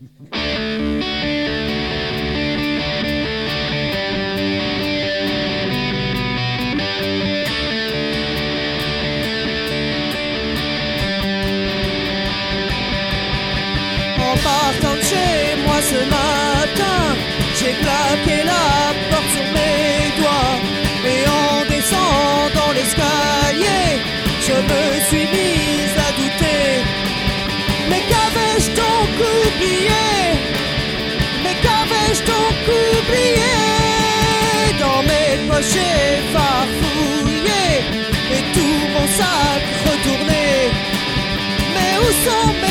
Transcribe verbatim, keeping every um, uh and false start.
En partant de chez moi ce matin, j'ai claqué la porte sur mes doigts. Et en descendant l'escalier, je me suis mise à douter. Mais qu'avais-je donc oublié? Mais qu'avais-je donc oublié? Dans mes poches j'ai farfouillé et tout mon sac retourné. Mais où sont